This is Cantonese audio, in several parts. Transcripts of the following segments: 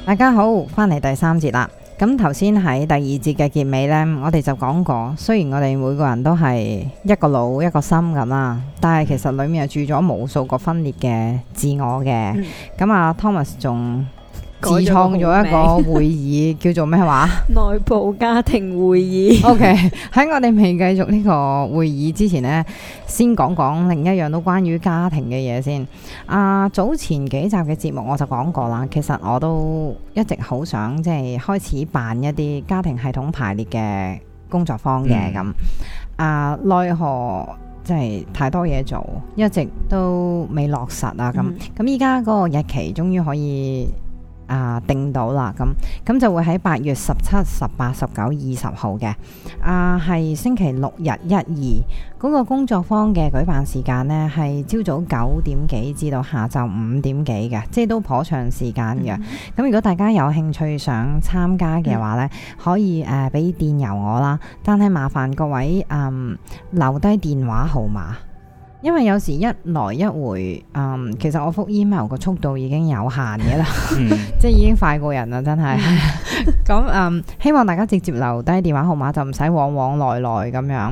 大家好，翻嚟第3節啦。咁頭先喺第2節嘅結尾呢，我哋就講過，雖然我哋每個人都係一個腦一個心咁啦，但係其實裡面係住咗無數個分裂嘅自我嘅。咁啊，Thomas 仲自創咗一個會議，叫做咩話？ 內部家庭會議。 OK， 喺我哋未繼續呢個會議之前呢，先講講另一樣都關於家庭嘅嘢先。早前幾集嘅節目我就講過啦，其實我都一直好想即係開始辦一啲家庭系統排列嘅工作坊嘅咁。奈何即係太多嘢做，一直都未落實啊咁。咁依家嗰個日期終於可以定到啦，咁就會喺8月17、18、19、20號嘅，係星期6日1、2嗰個工作坊嘅舉辦時間呢，係朝早9點幾至到下晝5點幾嘅，即係都頗長時間嘅。咁如果大家有興趣想參加嘅話呢，可以俾電郵我啦，但係麻煩各位留低電話號碼。因為有時一來一回，其實我覆 email 個速度已經有限嘅啦，即係已經快過人啦，真係。咁希望大家直接留低電話號碼，就唔使往往來來咁樣。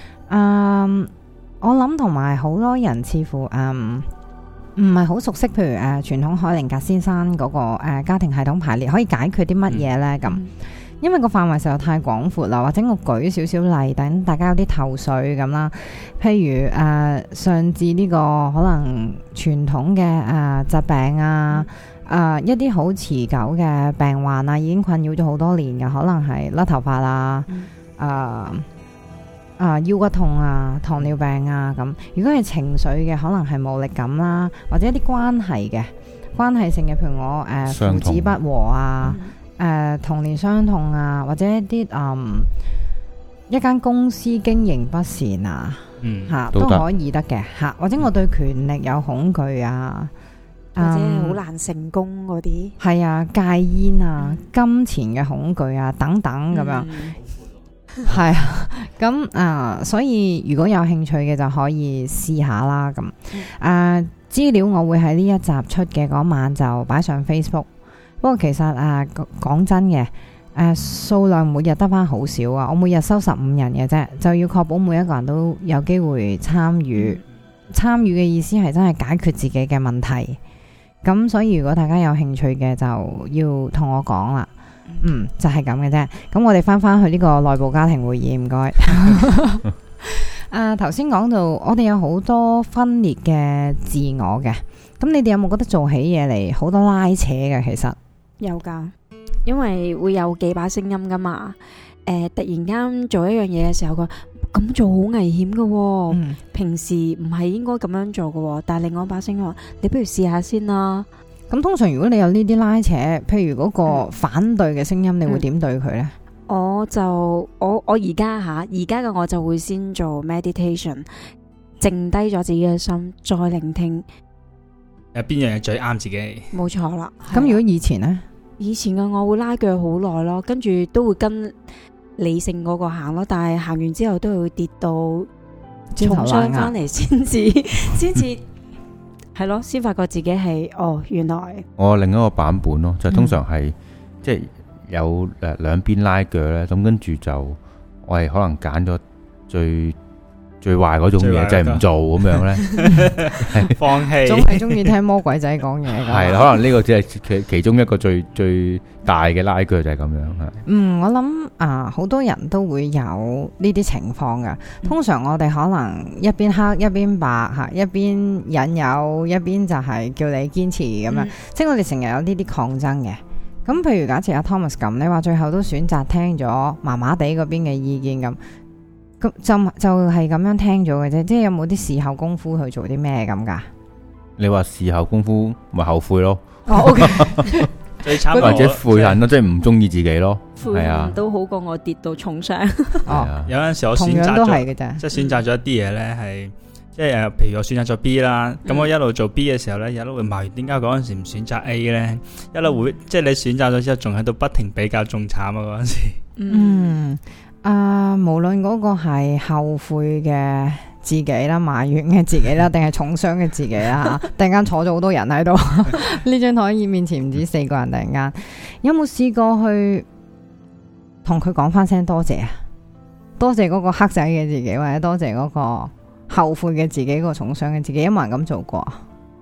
我諗同埋好多人似乎唔係好熟悉，譬如傳統海靈格先生嗰個家庭系統排列可以解決啲乜嘢呢？咁。因為個範圍實在太廣闊啦，或者我舉少少例，等大家有啲頭緒咁啦。譬如上至呢個可能傳統嘅疾病一啲好持久嘅病患已經困擾咗好多年嘅，可能係甩頭髮腰骨痛糖尿病咁。如果係情緒嘅，可能係無力感啦，或者一啲關係性嘅，譬如我父子不和童年傷痛或者一啲一間公司經營不善都可以得嘅或者我對權力有恐懼或者好難成功嗰啲係戒煙金錢嘅恐懼等等咁樣係咁所以如果有興趣嘅就可以試下啦咁資料我會喺呢一集出嘅嗰晚就擺上 Facebook。不過其實講真嘅，數量每日得返好少我每日收15人嘅啫，就要確保每一個人都有機會參與。參與嘅意思係真係解決自己嘅問題。咁所以如果大家有興趣嘅，就要同我講啦。就係咁嘅啫。咁我哋返去呢個內部家庭會議，唔該。頭先講到我哋有好多分裂嘅自我嘅，咁你哋有冇覺得做起嘢嚟好多拉扯嘅？其實有噶，因為會有幾把聲音噶嘛。突然間做一樣嘢嘅時候，佢咁做好危險噶，平時唔係應該咁樣做噶，但係另外一把聲音話，你不如試下先啦。 咁通常如果你有呢啲拉扯，譬如嗰個反對嘅聲音，你會點對佢呢？ 我而家嘅我就會先做 meditation， 靜低咗自己嘅心，再聆聽。 邊樣嘢最啱自己？ 冇錯啦。 咁如果以前呢？ 以前嘅我會拉鋸好耐咯，跟住都會跟理性嗰個行咯，但係行完之後都會跌到重傷翻嚟，先至係咯，先發覺自己係原來我另一個版本咯，就通常係即係有兩邊拉鋸咧，咁跟住就我係可能揀咗最壞嗰種嘢，就係唔做咁樣咧， 放棄。 總係中意聽魔鬼仔講嘢㗎。 係啦，可能呢個只係其中一個最大嘅拉鋸就係咁樣。 我諗好多人都會有呢啲情況㗎。通常我哋可能一邊黑一邊白一邊引誘，一邊就係叫你堅持咁樣。即係我哋成日有呢啲抗爭嘅。咁譬如假設阿 Thomas 咁，你話最後都選擇聽咗麻麻地嗰邊嘅意見咁。就係咁樣聽咗嘅啫，即係有冇啲事後功夫去做啲咩咁噶？ 你話事後功夫咪後悔咯 ？OK， 最慘或者悔恨咯，即係唔中意自己咯。 悔恨都好過我跌到重傷。 有陣時我選擇都係嘅啫， 即係選擇咗一啲嘢咧，係即係譬如我選擇咗 B 啦，咁我一路做 B 嘅時候咧，一路會埋怨點解嗰陣時唔選擇 A 咧，一路會即係你選擇咗之後，仲喺度不停比較，仲慘嗰陣時。 無論嗰個係後悔嘅自己啦，埋怨嘅自己啦，定係重傷嘅自己啦，突然間坐咗好多人喺度，呢張台面前唔止4個人，突然間， 有冇試過去同佢講翻聲多謝啊？多謝嗰個黑仔嘅自己，或者多謝嗰個後悔嘅自己，嗰個重傷嘅自己，有冇人咁做過啊？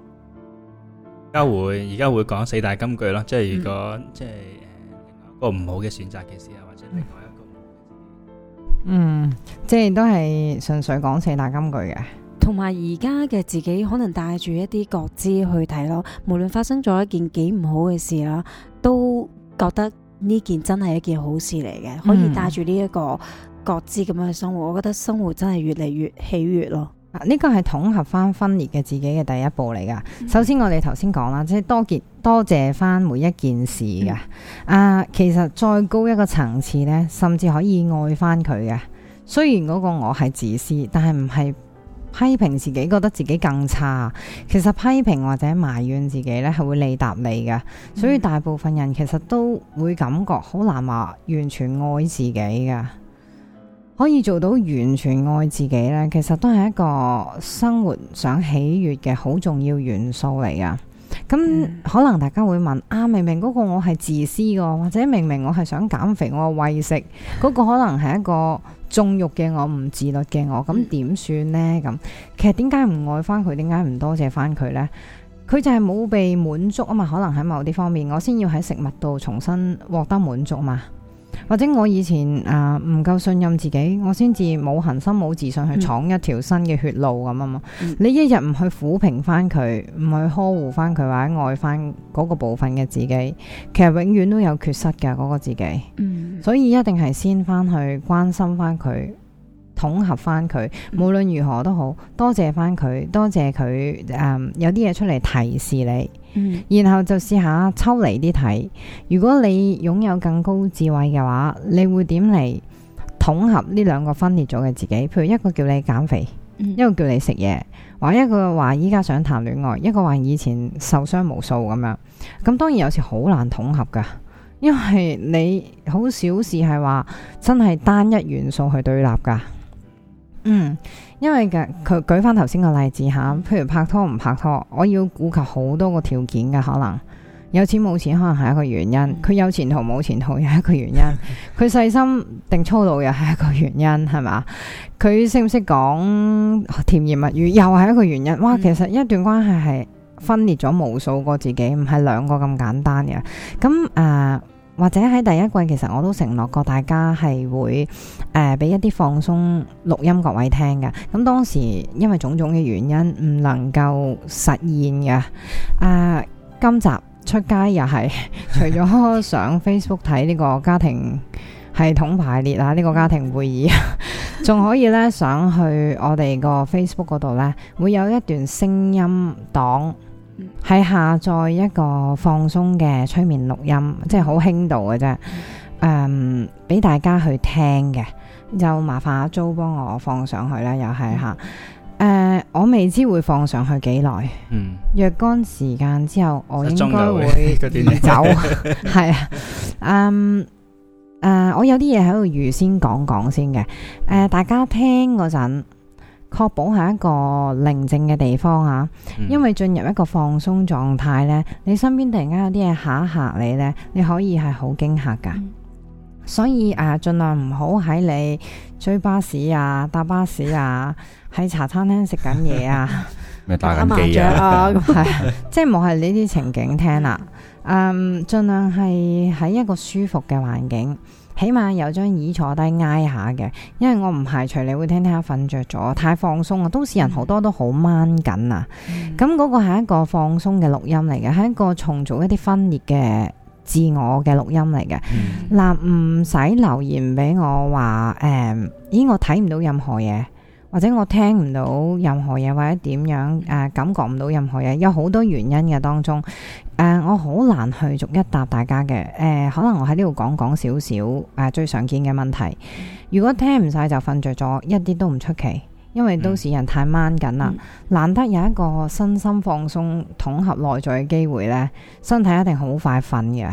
而家會講四大金句咯，即係如果即係另外一個唔好嘅選擇嘅時候，或者另外一個即係都係純粹講四大金句嘅。 同埋而家嘅自己可能帶住一啲覺知去睇咯，無論發生咗一件幾唔好嘅事啦，都覺得呢件真係一件好事嚟嘅，可以帶住呢一個覺知咁樣去生活，我覺得生活真係越嚟越喜悅咯。 呢個係統合翻分裂嘅自己嘅第一步嚟噶。首先我哋頭先講啦，即係多謝翻每一件事嘅。其實再高一個層次呢，甚至可以愛翻佢嘅。雖然嗰個我係自私，但係唔係批評自己，覺得自己更差。其實批評或者埋怨自己呢，係會利搭你嘅。所以大部分人其實都會感覺好難話完全愛自己嘅。可以做到完全愛自己呢，其實都係一個生活想喜悅嘅好重要元素嚟噶。咁可能大家會問明明嗰個我係自私嘅，或者明明我係想減肥，我餵食嗰個可能係一個縱慾嘅我，唔自律嘅我，咁點算呢？咁其實點解唔愛翻佢？點解唔多謝翻佢呢？佢就係冇被滿足啊嘛，可能喺某啲方面，我先要喺食物度重新獲得滿足嘛。或者我以前唔夠信任自己，我先至冇恒心冇自信去闖一條新嘅血路咁啊嘛。你一日唔去撫平翻佢，唔去呵護翻佢，或者愛翻嗰個部分嘅自己，其實永遠都有缺失嘅嗰個自己。所以一定係先翻去關心翻佢，統合翻佢，無論如何都好，多謝翻佢，多謝佢有啲嘢出嚟提示你。然後就試下抽離啲睇，如果你擁有更高智慧嘅話，你會點嚟統合呢兩個分裂咗嘅自己？譬如一個叫你減肥，一個叫你食嘢，或一個話依家想談戀愛，一個話以前受傷無數咁樣。咁當然有時好難統合噶，因為你好少事係話真係單一元素去對立噶。因為佢舉翻頭先個例子吓，譬如拍拖唔拍拖，我要顧及好多個條件嘅，可能有錢冇錢可能係一個原因，佢有前途冇前途又係一個原因，佢細心定粗魯又係一個原因，係嘛？佢識唔識講甜言蜜語又係一個原因。哇，其實一段關係係分裂咗無數個自己，唔係兩個咁簡單嘅。咁或者喺第一季，其實我都承諾過大家係會俾一啲放鬆錄音各位聽嘅。咁當時因為種種嘅原因唔能夠實現嘅。今集出街又係除咗上 Facebook 睇呢個家庭系統排列啊，呢個家庭會議，仲可以咧上去我哋個 Facebook 嗰度咧，會有一段聲音檔。係下載一個放鬆嘅催眠錄音，即係好輕度嘅啫，俾大家去聽嘅，就麻煩阿 Jo 幫我放上去啦，又係吓，我未知會放上去幾耐，若干時間之後，我應該會移走，係我有啲嘢喺度預先講先嘅，大家聽嗰陣。確保係一個寧靜嘅地方啊，因為進入一個放鬆狀態呢，你身邊突然間有啲嘢嚇一嚇你呢，你可以係好驚嚇噶。所以盡量唔好喺你追巴士啊、搭巴士啊、喺茶餐廳食緊嘢啊、 咩打緊機啊， 係即係冇係呢啲情景聽啦。盡量係喺一個舒服嘅環境。起碼有張椅坐低挨下嘅，因為我唔排除你會聽下瞓着咗，太放鬆啊！都市人好多都好掹緊啊，咁嗰個係一個放鬆嘅錄音嚟嘅，係一個重組一啲分裂嘅自我嘅錄音嚟嘅。嗱，唔使留言俾我話咦我睇唔到任何嘢，或者我聽唔到任何嘢，或者點樣感覺唔到任何嘢，有好多原因嘅當中。我好難去逐一答大家嘅，可能我喺呢度講少少最常見嘅問題。如果聽唔晒就瞓着咗，一啲都唔出奇，因為都市人太掹緊啦。難得有一個身心放鬆、統合內在嘅機會呢，身體一定好快瞓嘅。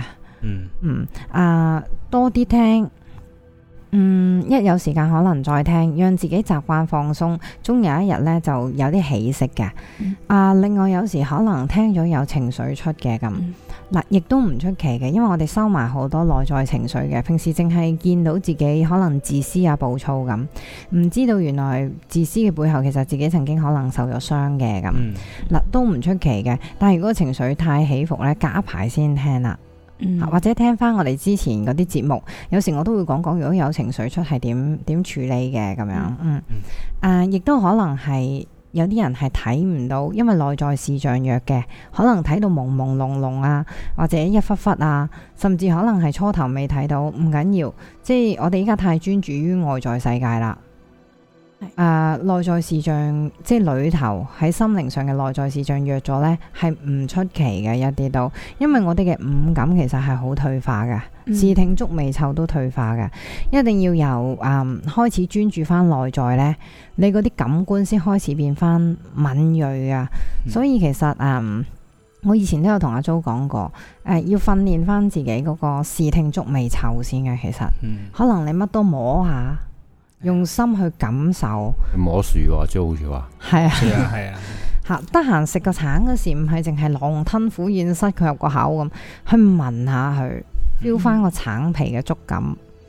多啲聽。一有時間可能再聽，讓自己習慣放鬆，終有一日呢就有啲起色嘅。另外有時可能聽咗有情緒出嘅咁， 嗱，亦都唔出奇嘅，因為我哋收埋好多內在情緒嘅，平時淨係見到自己可能自私啊、暴躁咁，唔知道原來自私嘅背後其實自己曾經可能受咗傷嘅咁。嗱，都唔出奇嘅。但係如果情緒太起伏呢，隔一排先聽啦。或者聽翻我哋之前嗰啲節目，有時我都會講如果有情緒出係點處理嘅咁樣。亦都可能係有啲人係睇唔到，因為內在視像弱嘅，可能睇到朦朦朧朧啊，或者一忽忽啊，甚至可能係初頭未睇到，唔緊要。即係我哋依家太專注於外在世界啦。內在視像即係裏頭喺心靈上嘅內在視像弱咗呢，係唔出奇嘅一啲都，因為我哋嘅五感其實係好退化嘅，視聽觸味嗅都退化嘅，一定要由開始專注翻內在呢，你嗰啲感官先開始變翻敏銳啊。所以其實我以前都有同阿 Jo 講過，要訓練翻自己嗰個視聽觸味嗅先嘅。其實可能你乜都摸下。用心去感受， 摸樹喎，即係好似話， 係啊， 得閒食個橙嗰時，唔係淨係狼吞虎咽塞佢入個口咁，去聞下佢，feel 翻個橙皮嘅觸感，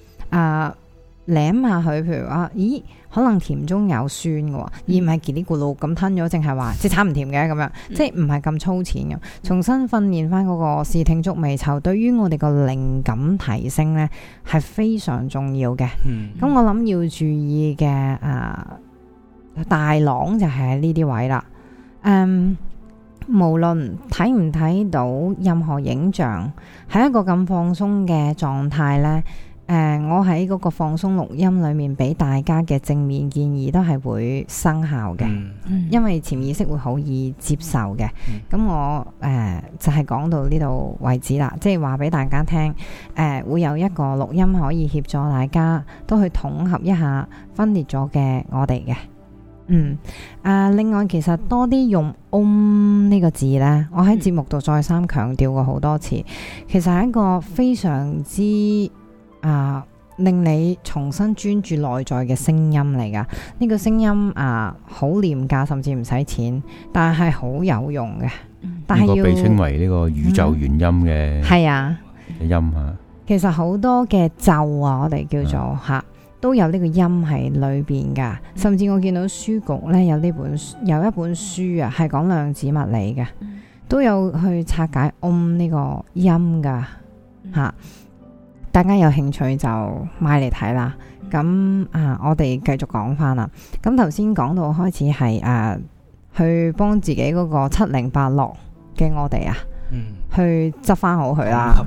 舐下佢，譬如話，咦，可能甜中有酸嘅，而唔係嘰哩咕嚕咁吞咗，淨係話隻橙唔甜嘅咁樣，即係唔係咁粗淺嘅。重新訓練翻嗰個視聽觸味嗅，對於我哋個靈感提升呢係非常重要嘅。咁我諗要注意嘅大廊就係喺呢啲位啦。無論睇唔睇到任何影像，喺一個咁放鬆嘅狀態呢。我喺嗰個放鬆錄音裏面俾大家嘅正面建議都係會生效嘅，因為潛意識會好易接受嘅。咁我就係講到呢度為止啦，即係話俾大家聽，會有一個錄音可以協助大家都去統合一下分裂咗嘅我哋嘅。另外其實多啲用呢個字呢，我喺節目度再三強調過好多次，其實係一個非常之令你重新專注內在嘅聲音嚟噶。呢個聲音好廉價，甚至唔使錢，但係好有用嘅。但係要被稱為呢個宇宙原音嘅係音啊。 其實好多嘅咒我哋叫做都有呢個音喺裏邊噶。甚至我見到書局呢，有一本書係講量子物理嘅，都有去拆解呢個音噶大家有興趣就買嚟睇啦。咁我哋繼續講翻啦。咁頭先講到開始係去幫自己嗰個7086嘅我哋去執翻好佢啦。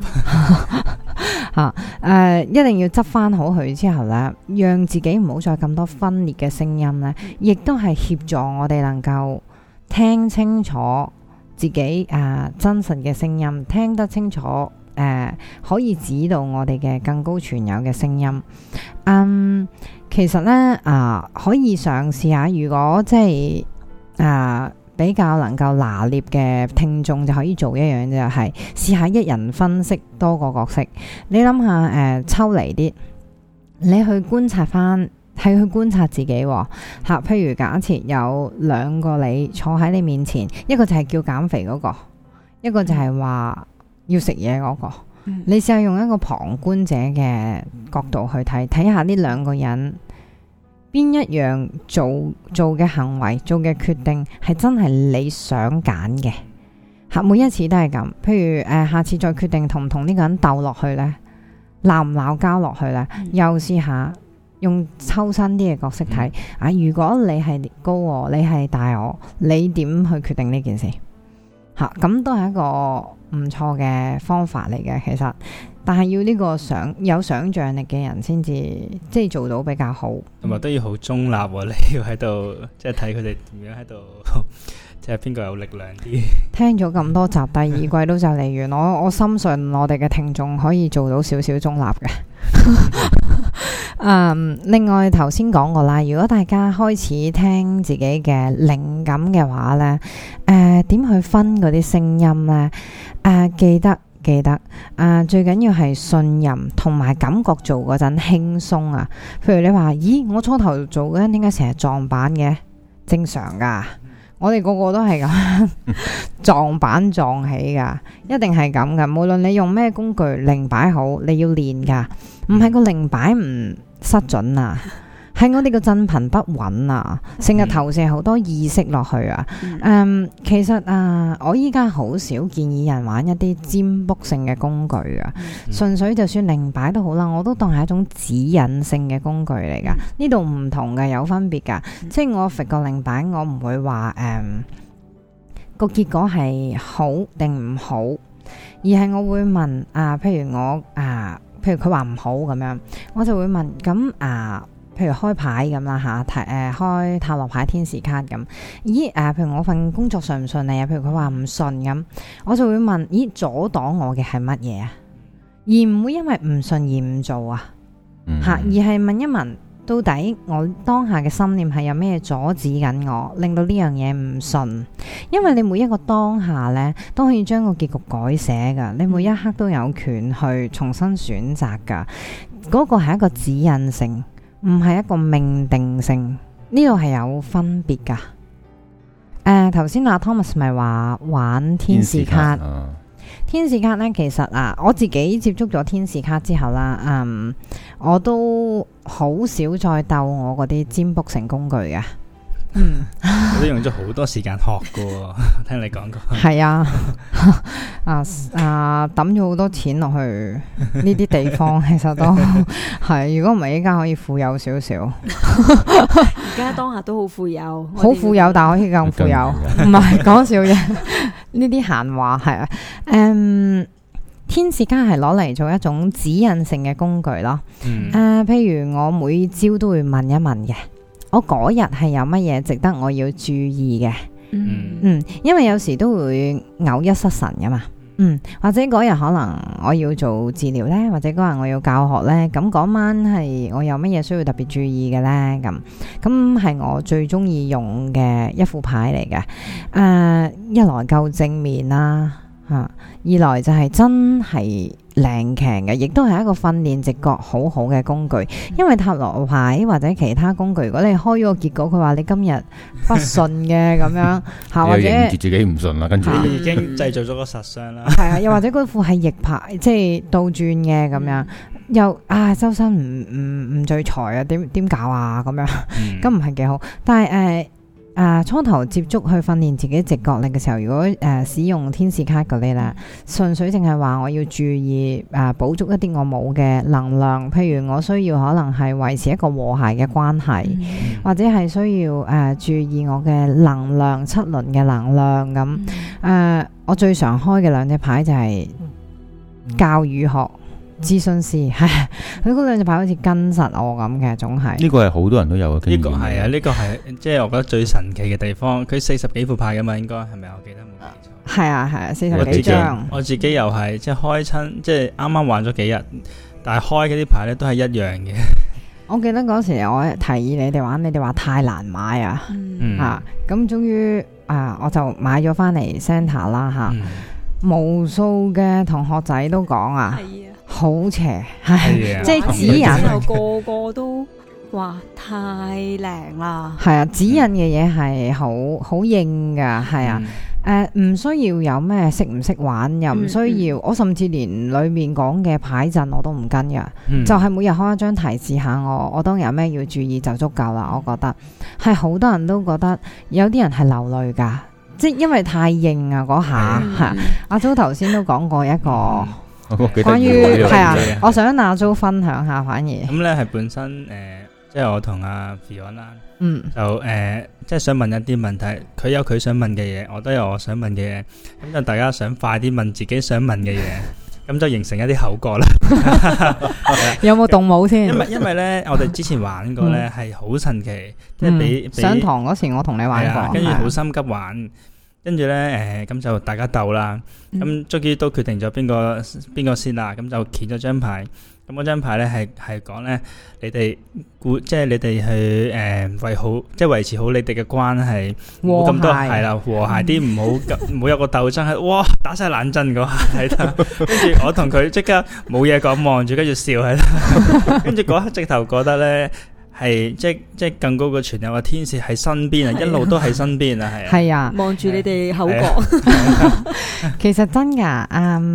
一定要執翻好佢之後呢，讓自己唔好再咁多分裂嘅聲音呢，亦都係協助我哋能夠聽清楚自己真實嘅聲音，聽得清楚。可以指導我哋嘅更高存有嘅聲音。其實呢，可以嘗試下，如果即係比較能夠拿捏嘅聽眾，就可以做一樣就係試下一人分析多個角色。你諗下抽離啲，你去觀察翻，係去觀察自己譬如假設有兩個你坐喺你面前，一個就係叫減肥嗰個，一個就係話要食嘢嗰個。你試下用一個旁觀者嘅角度去睇下呢兩個人邊一樣做嘅行為、做嘅決定係真係你想揀嘅。每一次都係咁。譬如下次再決定同唔同呢個人鬥落去呢，鬧唔鬧交落去呢，又試下用抽身啲嘅角色睇。如果你係高我，你係大我，你點去決定呢件事？咁都係一個唔錯嘅方法嚟嘅，其實，但係要呢個有想像力嘅人先至即係做到比較好， 同埋都要好中立喎。你要喺度即係睇佢哋點樣喺度，即係邊個有力量啲。聽咗咁多集，第二季都就嚟完，我深信我哋嘅聽眾可以做到少少中立嘅。另外頭先講過啦，如果大家開始聽自己嘅靈感嘅話呢，點去分嗰啲聲音呢？記得最緊要係信任同埋感覺做嗰陣輕鬆啊。譬如你話，咦，我初頭做嗰陣點解成日撞板嘅？正常噶， 我哋個個都係咁撞板撞起噶，一定係咁噶。無論你用咩工具，零擺好，你要練噶，唔係個零擺唔失準啊，係我哋個振頻不穩啊，成日投射好多意識落去啊。其實我依家好少建議人玩一啲占卜性嘅工具啊，純粹就算零擺都好啦，我都當係一種指引性嘅工具嚟噶。呢度唔同嘅，有分別噶。即係我揈個零擺，我唔會話個結果係好定唔好，而係我會問譬如佢話唔好咁樣，我就會問咁譬如開牌咁啦吓，開塔羅牌天使卡咁，咦譬如我份工作順唔順利啊？譬如佢話唔順咁，我就會問，咦阻擋我嘅係乜嘢啊？而唔會因為唔順而唔做啊，而係問一問，到底我當下嘅心念係有咩阻止緊我，令到呢樣嘢唔順？因為你每一個當下呢，都可以將個結局改寫噶，你每一刻都有權去重新選擇噶，嗰個係一個指引性，唔係一個命定性，呢度係有分別噶。頭先阿 Thomas 咪話玩天使卡，天使卡呢，其實我自己接觸咗天使卡之後啦，我都好少再鬥我嗰啲占卜成工具嘅。 我都用咗好多時間學過，聽你講過。 係啊，抌咗好多錢落去呢啲地方，其實都係。如果唔係，依家可以富有少少。 而家當下都好富有， 好富有，但可以更富有。唔係講笑啫，呢啲閒話係啊。天使卡係攞嚟做一種指引性嘅工具咯。譬如我每朝都會問一問嘅。我嗰日係有乜嘢值得我要注意嘅？因為有時都會偶一失神噶嘛，或者嗰日可能我要做治療呢，或者嗰日我要教學呢，咁嗰晚係我有乜嘢需要特別注意嘅呢？咁係我最中意用嘅一副牌嚟嘅。一來夠正面啦，二來就係真係靚強嘅，亦都係一個訓練直覺好好嘅工具。因為塔羅牌或者其他工具，如果你開咗個結果，佢話你今日不順嘅咁樣，或者認住自己唔順啦，跟住已經製造咗個實相啦。 係又或者嗰副係逆牌，即係倒轉嘅咁樣，又周身唔聚財啊，點搞啊咁樣，咁唔係幾好。但係初頭接觸去訓練自己直覺力嘅時候，如果使用天使卡嗰啲咧，純粹淨係話我要注意補足一啲我冇嘅能量，譬如我需要可能係維持一個和諧嘅關係，或者係需要注意我嘅能量7輪嘅能量咁。我最常開嘅兩隻牌就係教育學諮詢師，佢嗰兩隻牌好似跟實我咁嘅，總係呢個係好多人都有嘅經驗。 呢個係啊，呢個係即係我覺得最神奇嘅地方。佢40幾副牌噶嘛，應該係咪？我記得冇記錯。 係啊，40幾張。 我自己又係即係開親，即係啱啱玩咗幾日，但係開嗰啲牌咧都係一樣嘅。 我記得嗰時我提議你哋玩，你哋話太難買啊，咁終於我就買咗翻嚟 Center 啦無數嘅同學仔都講好邪，即係指引， 個個都話太靚啦。 係啊，指引嘅嘢係好硬噶，係啊，唔需要有咩識唔識玩，又唔需要，我甚至連裏面講嘅牌陣我都唔跟噶，就係每日開一張提示下我當日有咩要注意就足夠啦。我覺得係好多人都覺得，有啲人係流淚噶，即係因為太硬啊嗰下。阿祖頭先都講過一個。關於我想阿租分享下，反而咁咧係本身即係我同阿 Fiona 就即係想問一啲問題，佢有佢想問嘅嘢，我都有我想問嘅嘢，咁就大家想快啲問自己想問嘅嘢，咁就形成一啲口角啦。 有冇動武先？ 因為咧，我哋之前玩過咧係好神奇，即係俾上堂嗰時我同你玩過， 跟住好心急玩。跟住咧，咁就大家鬥啦。咁終於都決定咗邊個先啦。咁就揭咗張牌。咁嗰張牌咧係講咧，你哋即係你哋去維持好你哋嘅關係，冇咁多係啦，和諧啲，唔好有個鬥爭係，哇打晒冷震嗰下喺度。跟住我同佢即刻冇嘢講，望住跟住笑喺度。跟住嗰刻直頭覺得咧。 係即係更高嘅存有嘅天使喺身邊啊，一路都喺身邊啊，係啊， 係啊， 望住你哋口係角， 其實真噶，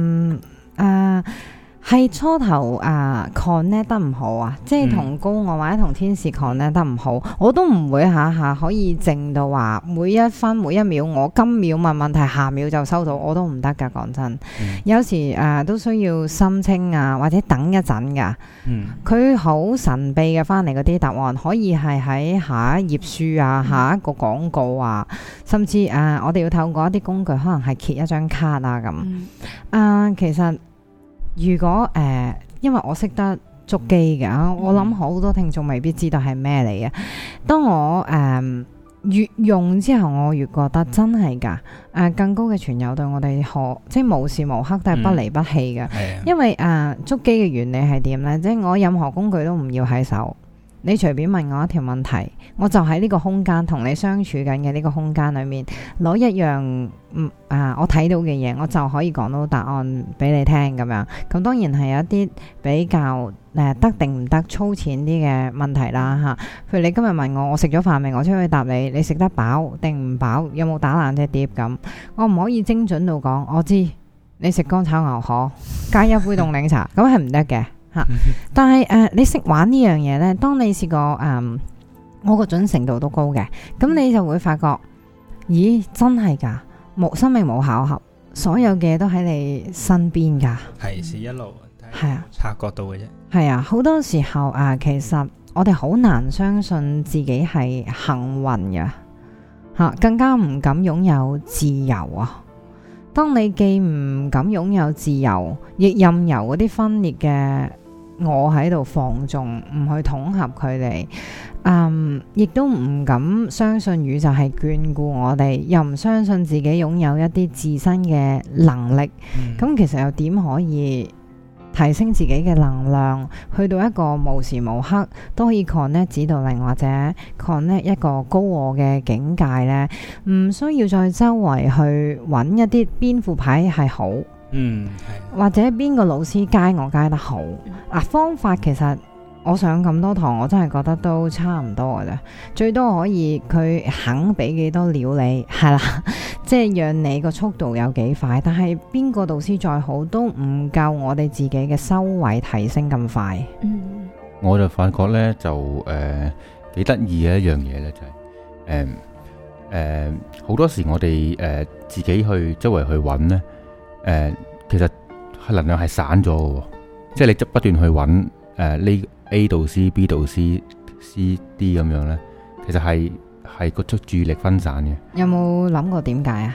係初頭connect 得唔好啊，即係同高我或者同天使 connect 得唔好，我都唔會下下可以靜到話每一分每一秒，我今秒問問題，下秒就收到，我都唔得噶。講真，有時都需要心清啊，或者等一陣噶。佢好神秘嘅翻嚟嗰啲答案，可以係喺下一頁書啊，下一個廣告啊，甚至我哋要透過一啲工具，可能係揭一張卡啊咁。其實如果因為我識得捉機嘅，我諗好多聽眾未必知道係咩嚟嘅。當我越用之後，我越覺得真係噶，更高嘅存有對我哋即係無時無刻都係不離不棄嘅。因為捉機嘅原理係點呢？即係我任何工具都唔要喺手。你隨便問我一條問題，我就喺呢個空間同你相處緊嘅呢個空間裏面攞一樣我睇到嘅嘢，我就可以講到答案俾你聽咁樣。咁當然係有一啲比較得定唔得粗淺啲嘅問題啦吓。譬如你今日問我食咗飯未，我出去答你，你食得飽定唔飽，有冇打爛隻碟咁，我唔可以精準到講我知你食乾炒牛河加一杯凍檸茶，咁係唔得嘅。但係你識玩呢樣嘢呢？當你試過我個準程度都高嘅，咁你就會發覺，咦，真係噶，生命冇巧合，所有嘅都喺你身邊噶， 提示一路係啊， 察覺到嘅啫。 係啊，好多時候其實我哋好難相信自己係幸運嘅，更加唔敢擁有自由啊！當你既唔敢擁有自由，亦任由嗰啲分裂嘅我喺度放縱，唔去統合佢哋，亦都唔敢相信宇宙係眷顧我哋，又唔相信自己擁有一啲自身嘅能力，咁其實又點可以提升自己嘅能量，去到一個無時無刻都可以 connect 指導靈或者 connect 一個高我嘅境界呢？唔需要再周圍去揾一啲邊副牌係好，或者邊個老師教我教得好。方法其實我上咁多堂，我真係覺得都差唔多嘅啫，最多可以佢肯俾幾多料你，係啦，即係讓你個速度有幾快。但係邊個導師再好都唔夠我哋自己嘅修為提升咁快。 我就發覺呢，就幾得意嘅一樣嘢呢，就係好多時我哋自己去周圍去揾呢，其實能量係散咗嘅，即係你不斷去揾呢A 導師、B 導師、C、D 咁樣呢，其實係個注意力分散嘅。 有冇諗過點解啊？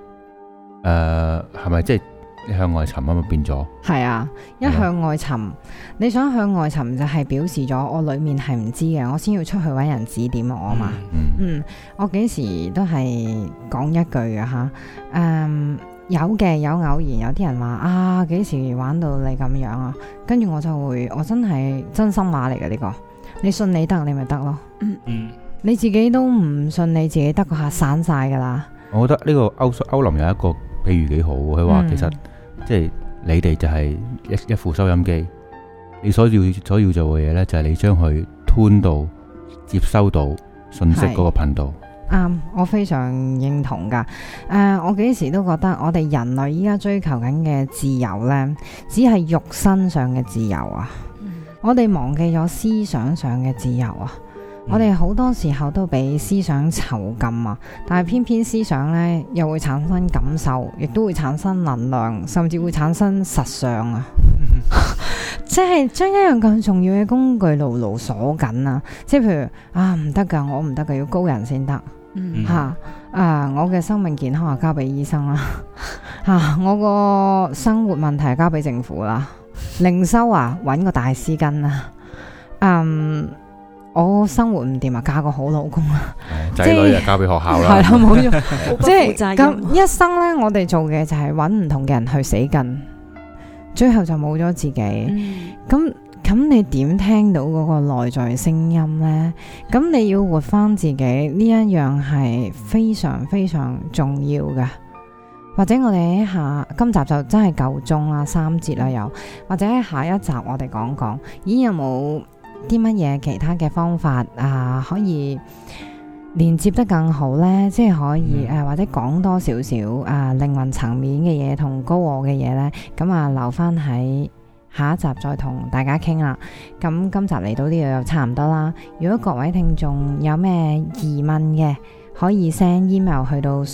係咪即係你向外尋啊嘛變咗？ 係啊，一向外尋，你想向外尋就係表示咗我裏面係唔知嘅，我先要出去揾人指點我嘛。我幾時都係講一句嘅吓，有嘅，有偶然有啲人話幾時玩到你咁樣啊？跟住我就會，我真係真心話嚟嘅呢個，你信你得你咪得咯。你自己都唔信你自己得，嗰下散晒噶啦。 我覺得呢個歐林有一個譬如幾好，佢話其實即係你哋就係一副收音機，你所要做嘅嘢呢，就係你將佢 tune 到接收到信息嗰個頻道。 我非常認同噶。我幾時都覺得我哋人類依家追求緊嘅自由呢，只係肉身上嘅自由啊。我哋忘記咗思想上嘅自由啊。我哋好多時候都俾思想囚禁啊，但係偏偏思想呢又會產生感受，亦都會產生能量，甚至會產生實相啊。即係將一樣咁重要嘅工具牢牢鎖緊啊。即係譬如唔得噶，我唔得噶，要高人先得。我嘅生命健康啊交俾醫生啦。我個生活問題交俾政府啦。靈修搵個大師跟啦。我生活唔掂嫁個好老公啦。 仔女交俾學校啦。 係啦，冇錯。即係咁一生呢，我哋做嘅就係搵唔同嘅人去死跟，最後就冇咗自己。咁你點聽到嗰個內在聲音呢？咁你要活翻自己呢一樣係非常非常重要嘅。或者我哋今集就真係夠鐘啦，3節啦又，或者下一集我哋講講，有冇啲乜嘢其他嘅方法可以連接得更好呢？即係可以或者講多少少靈魂層面嘅嘢同高我嘅嘢呢？咁留翻喺下一集再同大家傾啦。咁今集嚟到呢度又差唔多啦。如果各位聽眾有咩疑問嘅，可以 send email 去到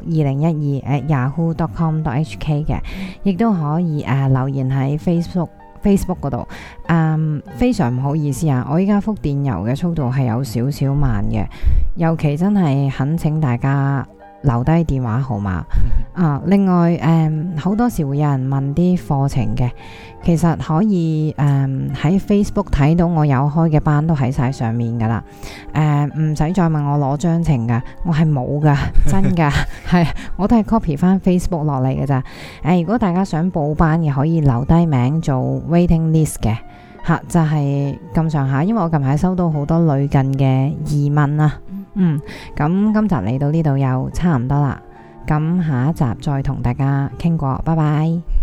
soultalk2012@yahoo.com.hk 嘅，亦都可以留言喺 Facebook 嗰度。非常唔好意思我依家覆電郵嘅速度係有少少慢嘅，尤其真係懇請大家留低電話號碼。另外好多時會有人問啲課程嘅，其實可以喺 Facebook 睇到我有開嘅班都喺晒上面噶啦。唔使再問我攞章程噶，我係冇噶，真噶係我都係 copy 翻 Facebook 落嚟嘅咋。如果大家想報班嘅，可以留低名做 waiting list 嘅。就係咁上下，因為我近排收到好多類近嘅疑問啊。咁今集嚟到呢度又差唔多啦，咁下一集再同大家傾過，拜拜。